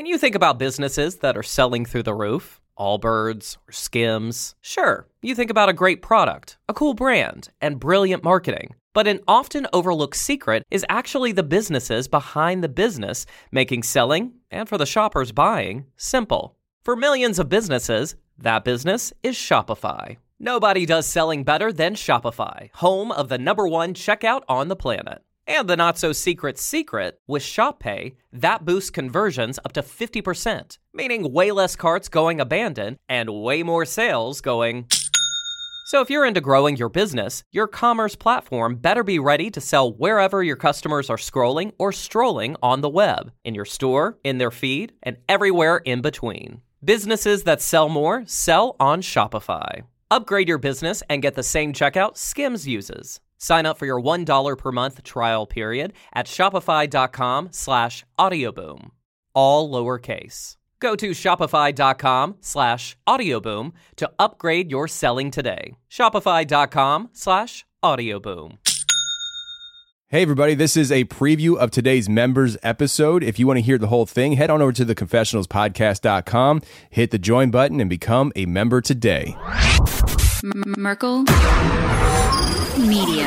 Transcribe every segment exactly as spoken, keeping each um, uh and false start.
When you think about businesses that are selling through the roof, Allbirds or Skims, sure, you think about a great product, a cool brand, and brilliant marketing. But an often overlooked secret is actually the businesses behind the business, making selling, and for the shoppers buying, simple. For millions of businesses, that business is Shopify. Nobody does selling better than Shopify, home of the number one checkout on the planet. And the not-so-secret secret, with ShopPay, that boosts conversions up to fifty percent, meaning way less carts going abandoned and way more sales going... So if you're into growing your business, your commerce platform better be ready to sell wherever your customers are scrolling or strolling on the web, in your store, in their feed, and everywhere in between. Businesses that sell more sell on Shopify. Upgrade your business and get the same checkout Skims uses. Sign up for your one dollar per month trial period at shopify.com slash audioboom. All lowercase. Go to shopify.com slash audioboom to upgrade your selling today. Shopify.com slash audioboom. Hey everybody, this is a preview of today's members episode. If you want to hear the whole thing, head on over to the confessionals podcast dot com, hit the join button, and become a member today. M- Merkel Media.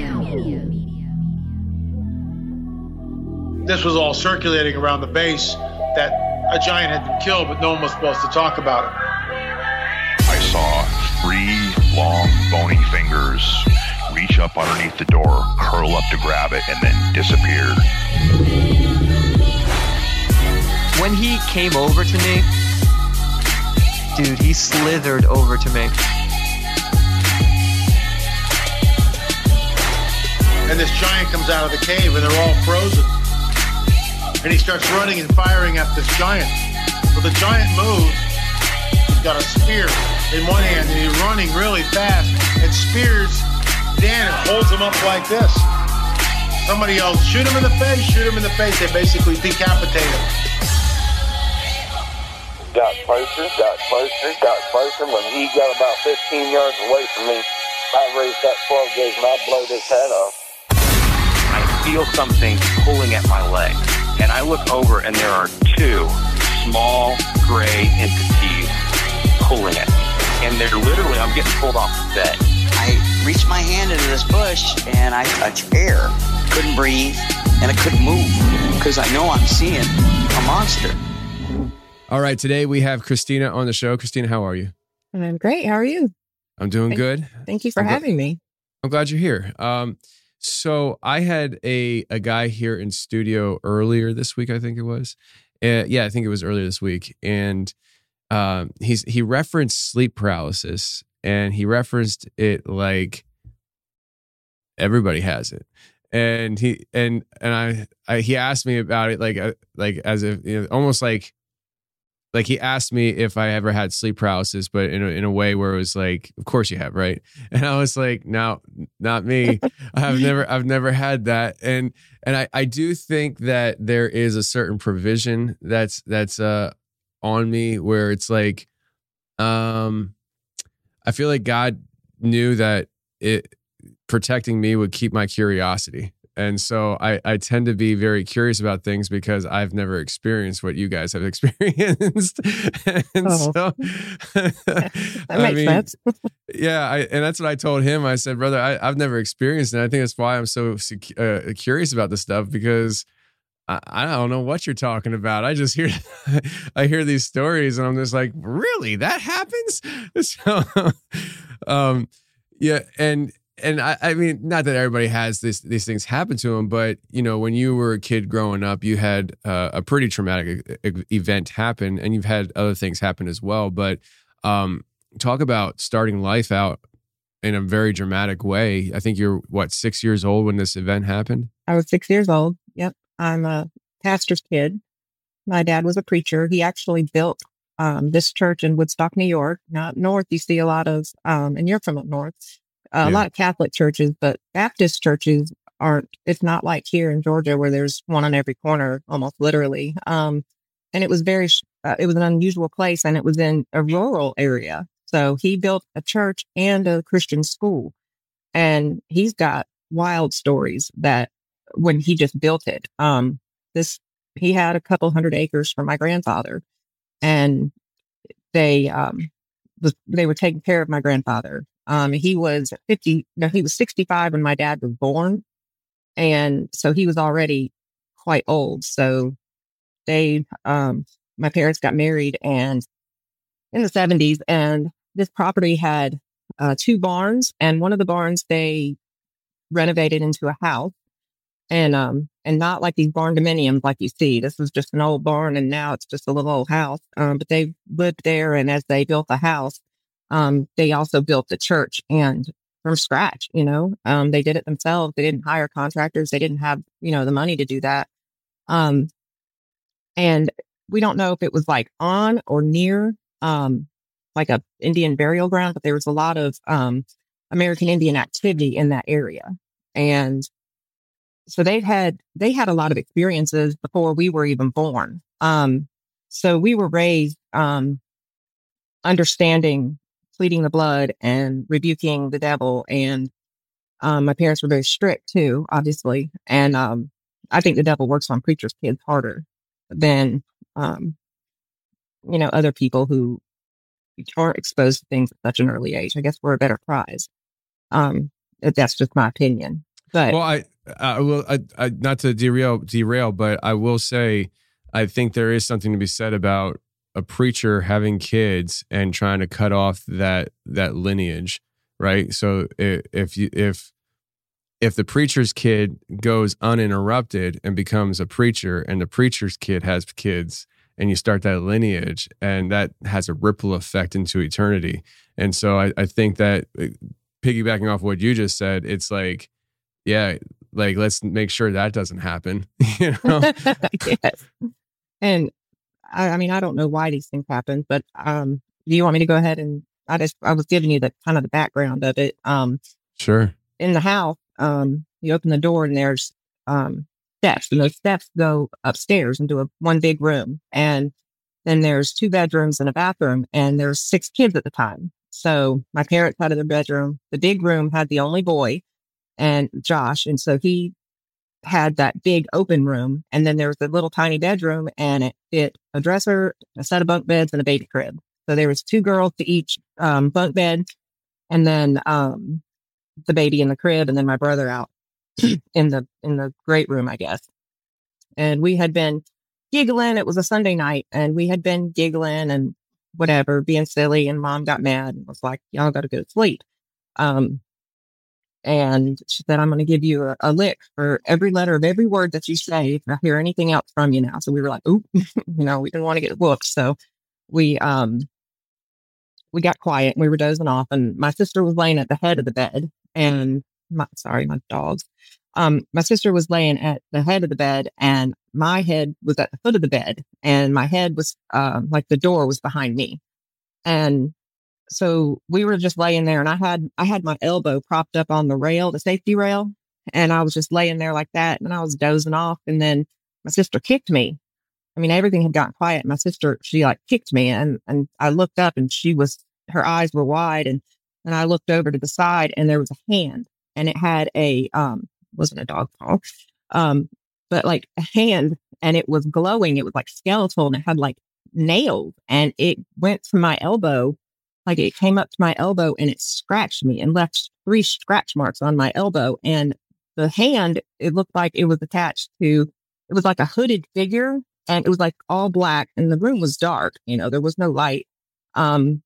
This was all circulating around the base that a giant had been killed, but no one was supposed to talk about it. I saw three long, bony fingers reach up underneath the door, curl up to grab it, and then disappear. When he came over to me, dude, he slithered over to me. And this giant comes out of the cave, and they're all frozen. And he starts running and firing at this giant. Well, the giant moves. He's got a spear in one hand, and he's running really fast and spears Dan and holds him up like this. Somebody yells, shoot him in the face, shoot him in the face. They basically decapitate him. Got closer, got closer, got closer. When he got about fifteen yards away from me, I raised that twelve gauge and I blowed his head off. I feel something pulling at my leg, and I look over and there are two small gray entities pulling at me. And they're literally, I'm getting pulled off the bed. I reached my hand into this bush and I touched air. Couldn't breathe and I couldn't move because I know I'm seeing a monster. All right, today we have Christina on the show. Christina, how are you? I'm great. How are you? I'm doing thank, good. Thank you for I'm having gl- me. I'm glad you're here. Um, so I had a a guy here in studio earlier this week, I think it was. Uh, yeah, I think it was earlier this week. And um, he's he referenced sleep paralysis. And he referenced it like everybody has it, and he and and I, I he asked me about it like uh, like as if you know, almost like like he asked me if I ever had sleep paralysis, but in a, in a way where it was like, of course you have, right? And I was like, no, not me. I've never I've never had that, and and I I do think that there is a certain provision that's that's uh on me where it's like um. I feel like God knew that it protecting me would keep my curiosity. And so I, I tend to be very curious about things because I've never experienced what you guys have experienced. and oh. so that I makes mean, sense. yeah. I, and that's what I told him. I said, brother, I, I've never experienced it. And I think that's why I'm so uh, curious about this stuff because I, I don't know what you're talking about. I just hear, I hear these stories and I'm just like, really, that happens? So, um, yeah. And, and I, I mean, not that everybody has this, these things happen to them, but you know, when you were a kid growing up, you had uh, a pretty traumatic event happen and you've had other things happen as well. But, um, talk about starting life out in a very dramatic way. I think you're what, six years old when this event happened? I was six years old. Yep. I'm a pastor's kid. My dad was a preacher. He actually built um, this church in Woodstock, New York. Now up north, you see a lot of, um, and you're from up north, uh, yeah. a lot of Catholic churches, but Baptist churches aren't, it's not like here in Georgia where there's one on every corner, almost literally. Um, and it was very, uh, it was an unusual place and it was in a rural area. So he built a church and a Christian school. And he's got wild stories that when he just built it. Um, this he had a couple hundred acres from my grandfather, and they um was, they were taking care of my grandfather. Um, he was fifty, no, he was sixty-five when my dad was born, and so he was already quite old. So they, um, my parents got married and in the seventies, and this property had uh, two barns, and one of the barns they renovated into a house, and um, and not like these barn dominiums like you see. This was just an old barn, and now it's just a little old house. Um, but they lived there, and as they built the house, um, they also built the church, and from scratch. You know, um, they did it themselves. They didn't hire contractors. They didn't have, you know, the money to do that. Um, and we don't know if it was like on or near, um, like a Indian burial ground, but there was a lot of, um, American Indian activity in that area. And so they've had, they had a lot of experiences before we were even born. Um, so we were raised, um, understanding, pleading the blood and rebuking the devil. And, um, my parents were very strict too, obviously. And, um, I think the devil works on preachers' kids harder than, um, you know, other people who aren't exposed to things at such an early age. I guess we're a better prize. Um, that's just my opinion. But well, I, I will, I, I, not to derail, derail, but I will say, I think there is something to be said about a preacher having kids and trying to cut off that that lineage, right? So if, if you if if the preacher's kid goes uninterrupted and becomes a preacher, and the preacher's kid has kids, and you start that lineage, and that has a ripple effect into eternity. And so I, I think that, piggybacking off what you just said, it's like, yeah, like let's make sure that doesn't happen. You know? Yes. And I, I mean, I don't know why these things happen, but um, do you want me to go ahead and I just I was giving you the kind of the background of it. Um, sure. In the house, um, you open the door and there's um steps, and those steps go upstairs into a one big room, and then there's two bedrooms and a bathroom, and there's six kids at the time. So my parents had their bedroom. The big room had the only boy, and Josh, and so he had that big open room, and then there was a little tiny bedroom, and it fit a dresser, a set of bunk beds, and a baby crib. So there was two girls to each um, bunk bed, and then um, the baby in the crib, and then my brother out in the in the great room, I guess. And we had been giggling. It was a Sunday night, and we had been giggling and whatever, being silly. And Mom got mad and was like, "Y'all got to go to sleep." Um, And she said, "I'm going to give you a, a lick for every letter of every word that you say if I hear anything else from you now." So we were like, "Oop," you know, we didn't want to get whooped. So we, um, we got quiet and we were dozing off, and my sister was laying at the head of the bed, and my, sorry, my dogs. Um, my sister was laying at the head of the bed, and my head was at the foot of the bed, and my head was, uh, like the door was behind me. And so we were just laying there, and I had, I had my elbow propped up on the rail, the safety rail. And I was just laying there like that. And I was dozing off. And then my sister kicked me. I mean, everything had gotten quiet. My sister, she like kicked me, and, and I looked up, and she was, her eyes were wide. And, and I looked over to the side, and there was a hand, and it had a, um, wasn't a dog paw, um, but like a hand, and it was glowing. It was like skeletal, and it had like nails, and it went to my elbow. Like it came up to my elbow, and it scratched me and left three scratch marks on my elbow. And the hand, it looked like it was attached to, it was like a hooded figure, and it was like all black, and the room was dark. You know, there was no light. Um,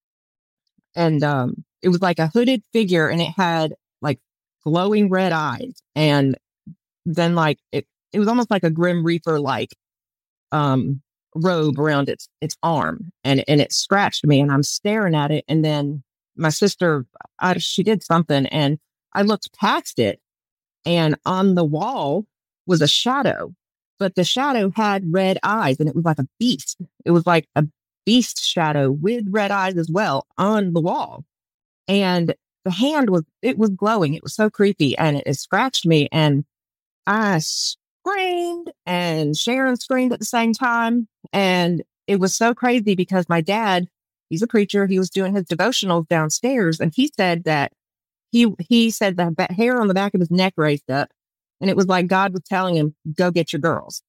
and, um, it was like a hooded figure, and it had like glowing red eyes. And then like it, it was almost like a Grim Reaper, like, um, robe around its its arm, and and it scratched me, and I'm staring at it. And then my sister, I, she did something, and I looked past it, and on the wall was a shadow, but the shadow had red eyes, and it was like a beast. It was like a beast shadow with red eyes as well on the wall. And the hand was, it was glowing. It was so creepy, and it, it scratched me, and I screamed, and Sharon screamed at the same time. And it was so crazy because my dad, he's a preacher. He was doing his devotionals downstairs, and he said that he, he said the hair on the back of his neck raised up, and it was like God was telling him, "Go get your girls."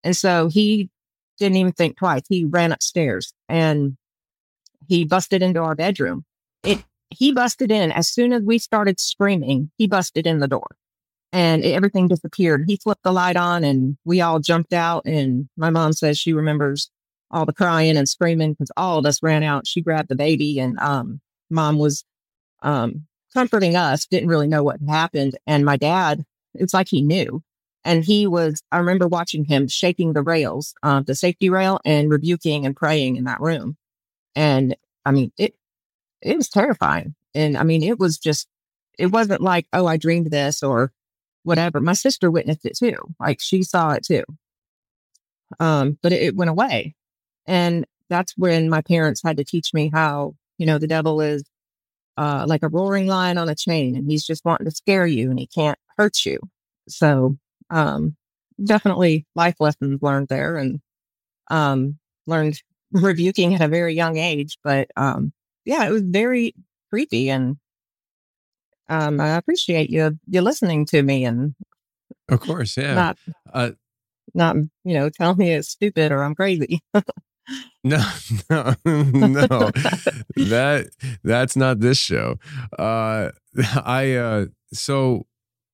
And so he didn't even think twice. He ran upstairs and he busted into our bedroom. It, he busted in as soon as we started screaming, he busted in the door and it, everything disappeared. He flipped the light on and we all jumped out. And my mom says she remembers all the crying and screaming because all of us ran out. She grabbed the baby and, um, mom was, um, comforting us, didn't really know what had happened. And my dad, it's like he knew. And he was, I remember watching him shaking the rails, uh, the safety rail and rebuking and praying in that room. And I mean, it, it was terrifying. And I mean, it was just, it wasn't like, oh, I dreamed this or whatever. My sister witnessed it too. Like she saw it too. Um, but it, it went away. And that's when my parents had to teach me how, you know, the devil is uh, like a roaring lion on a chain and he's just wanting to scare you and he can't hurt you. So, um, definitely life lessons learned there and, um, learned rebuking at a very young age, but, um, yeah, it was very creepy and, um, I appreciate you, you listening to me and of course. Yeah. not, uh, not, you know, telling me it's stupid or I'm crazy. No, no, no, that that's not this show. Uh, I, uh, so,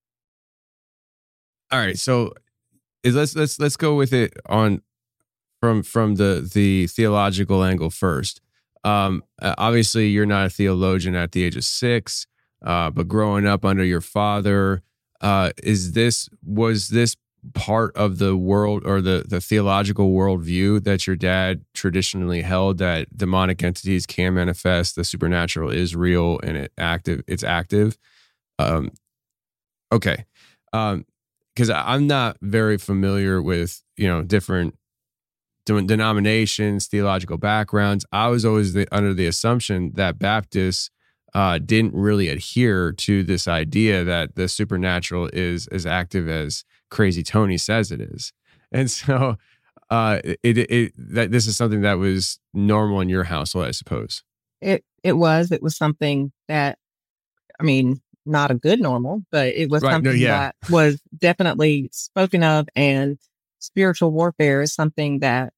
all right. So let's, let's, let's go with it on from, from the, the theological angle first. Um, obviously you're not a theologian at the age of six, uh, but growing up under your father, uh, is this, was this part of the world or the, the theological worldview that your dad traditionally held, that demonic entities can manifest, the supernatural is real and it active, it's active? Um, okay. Um, cause I'm not very familiar with, you know, different de- denominations, theological backgrounds. I was always the, under the assumption that Baptists uh, didn't really adhere to this idea that the supernatural is as active as Crazy Tony says it is. And so uh, it, it, it that this is something that was normal in your household, I suppose. It, it was, it was something that, I mean, not a good normal, but it was Right, something no, yeah. that was definitely spoken of, and spiritual warfare is something that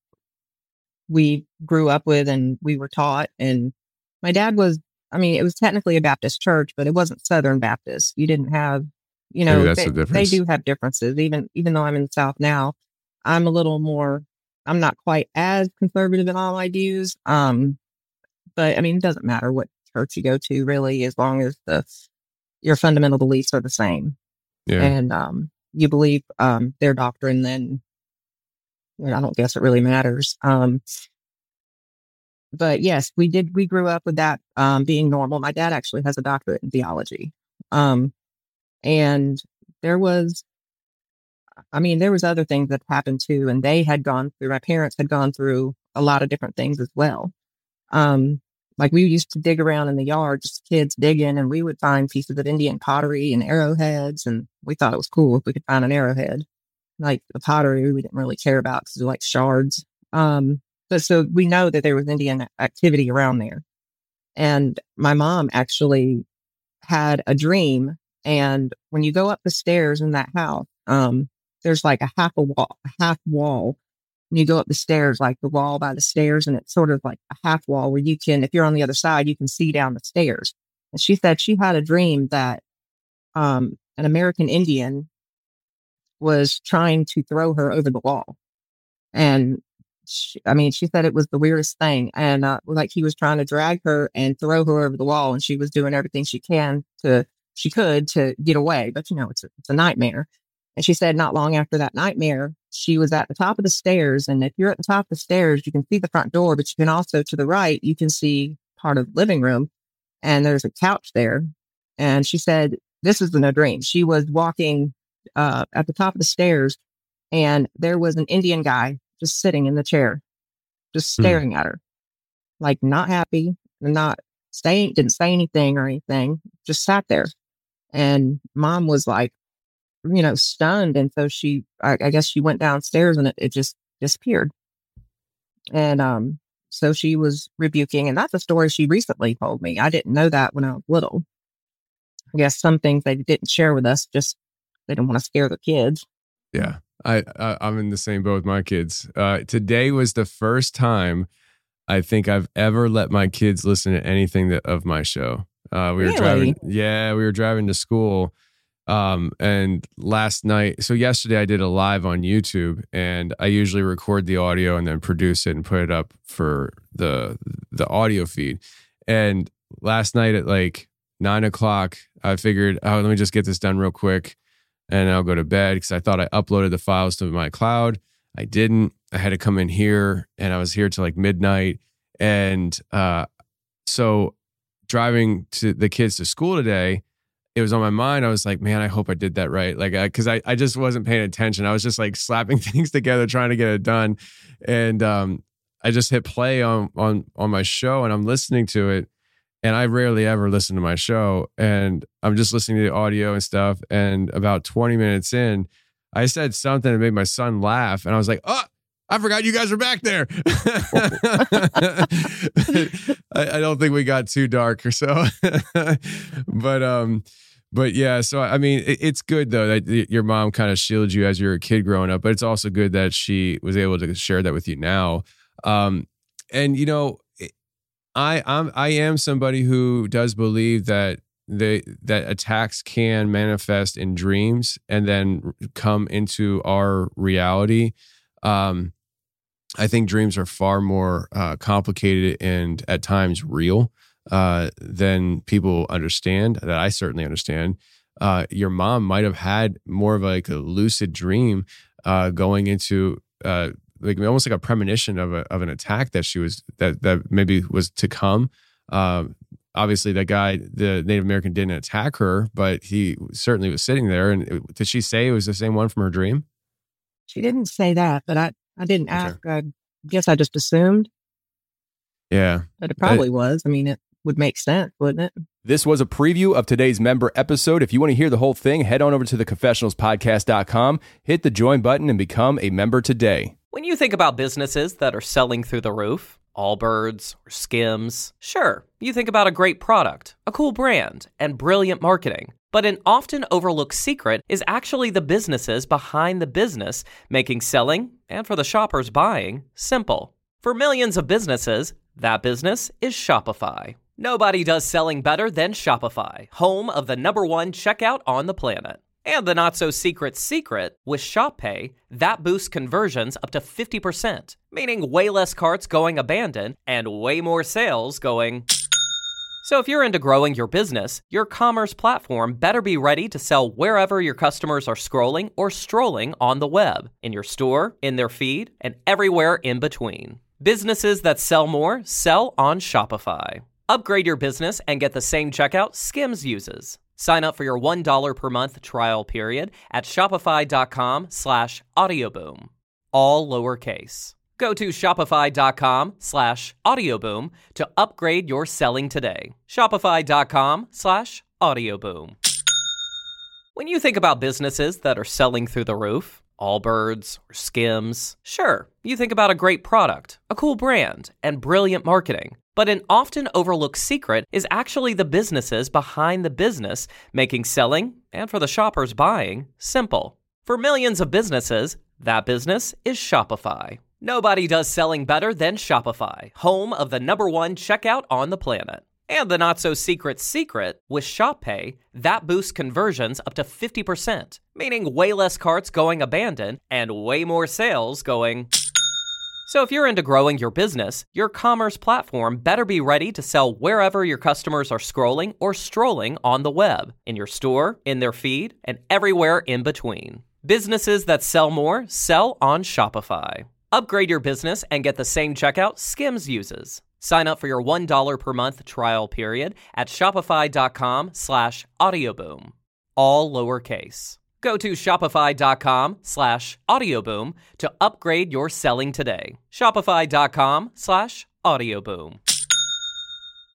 we grew up with and we were taught. And my dad was, I mean, it was technically a Baptist church, but it wasn't Southern Baptist. You didn't have, you know, Maybe that's they, the they difference. do have differences. Even, even though I'm in the South now, I'm a little more, I'm not quite as conservative in all my views. Um, but I mean, it doesn't matter what church you go to really, as long as the, your fundamental beliefs are the same. Yeah. And, um, you believe, um, their doctrine, then you know, I don't guess it really matters. Um, but yes, we did, we grew up with that, um, being normal. My dad actually has a doctorate in theology. Um, and there was, I mean, there was other things that happened too, and they had gone through, my parents had gone through a lot of different things as well. Um, like we used to dig around in the yard, just kids digging, and we would find pieces of Indian pottery and arrowheads. And we thought it was cool if we could find an arrowhead. Like the pottery, we didn't really care about because they're like shards. Um, but so we know that there was Indian activity around there. And my mom actually had a dream. And when you go up the stairs in that house, um, there's like a half a wall, a half wall. When you go up the stairs, like the wall by the stairs, and it's sort of like a half wall where you can, if you're on the other side, you can see down the stairs. And she said she had a dream that, um, an American Indian was trying to throw her over the wall. And she, I mean, she said it was the weirdest thing. And, uh, like he was trying to drag her and throw her over the wall, and she was doing everything she can to, she could to get away. But you know, it's a, it's a nightmare. And she said not long after that nightmare, she was at the top of the stairs. And if you're at the top of the stairs, you can see the front door, but you can also, to the right, you can see part of the living room, and there's a couch there. And she said, this is no dream. She was walking, uh, at the top of the stairs, and there was an Indian guy just sitting in the chair, just staring mm. at her, like not happy, not saying, didn't say anything or anything, just sat there. And mom was like, you know, stunned. And so she, I, I guess she went downstairs, and it, it just disappeared. And, um, so she was rebuking, and that's a story she recently told me. I didn't know that when I was little. I guess some things they didn't share with us, just they didn't want to scare the kids. Yeah. I, I I'm in the same boat with my kids. Uh, today was the first time I think I've ever let my kids listen to anything that of my show. Uh, we Really? were driving, yeah, we were driving to school, um, and last night. So yesterday I did a live on YouTube, and I usually record the audio and then produce it and put it up for the the audio feed. And last night at like nine o'clock, I figured, oh, let me just get this done real quick. And I'll go to bed because I thought I uploaded the files to my cloud. I didn't. I had to come in here, and I was here till like midnight. And uh, so driving to the kids to school today, it was on my mind. I was like, man, I hope I did that right. Like, because I, I, I just wasn't paying attention. I was just like slapping things together, trying to get it done. And um, I just hit play on on on my show, and I'm listening to it. And I rarely ever listen to my show, and I'm just listening to the audio and stuff. And about twenty minutes in, I said something that made my son laugh. And I was like, oh, I forgot you guys were back there. I, I don't think we got too dark or so. but, um, but yeah, so I mean, it, it's good though that your mom kind of shielded you as you were a kid growing up, but it's also good that she was able to share that with you now. Um, and you know, I I'm I am somebody who does believe that they that attacks can manifest in dreams and then come into our reality. Um, I think dreams are far more uh, complicated and at times real uh, than people understand. That I certainly understand. Uh, your mom might have had more of like a lucid dream uh, going into. Uh, Like almost like a premonition of a of an attack that she was that that maybe was to come. Um, obviously, that guy, the Native American, didn't attack her, but he certainly was sitting there. And it, did she say it was the same one from her dream? She didn't say that, but I, I didn't ask. Okay. I guess I just assumed. Yeah. But it probably I, was. I mean, it would make sense, wouldn't it? This was a preview of today's member episode. If you want to hear the whole thing, head on over to the confessionals podcast dot com, hit the join button, and become a member today. When you think about businesses that are selling through the roof, Allbirds or Skims, sure, you think about a great product, a cool brand, and brilliant marketing. But an often overlooked secret is actually the businesses behind the business, making selling, and for the shoppers buying, simple. For millions of businesses, that business is Shopify. Nobody does selling better than Shopify, home of the number one checkout on the planet. And the not-so-secret secret, with Shop Pay, that boosts conversions up to fifty percent, meaning way less carts going abandoned and way more sales going... So if you're into growing your business, your commerce platform better be ready to sell wherever your customers are scrolling or strolling on the web, in your store, in their feed, and everywhere in between. Businesses that sell more sell on Shopify. Upgrade your business and get the same checkout Skims uses. Sign up for your one dollar per month trial period at shopify.com slash audioboom. All lowercase. Go to shopify.com slash audioboom to upgrade your selling today. Shopify.com slash audioboom. When you think about businesses that are selling through the roof, Allbirds or Skims, sure, you think about a great product, a cool brand, and brilliant marketing. But an often overlooked secret is actually the businesses behind the business, making selling, and for the shoppers buying, simple. For millions of businesses, that business is Shopify. Nobody does selling better than Shopify, home of the number one checkout on the planet. And the not-so-secret secret, with Shop Pay, that boosts conversions up to fifty percent, meaning way less carts going abandoned and way more sales going... So if you're into growing your business, your commerce platform better be ready to sell wherever your customers are scrolling or strolling on the web, in your store, in their feed, and everywhere in between. Businesses that sell more sell on Shopify. Upgrade your business and get the same checkout Skims uses. Sign up for your one dollar per month trial period at shopify.com slash audioboom. All lowercase. Go to shopify.com slash audioboom to upgrade your selling today. Shopify.com slash audioboom.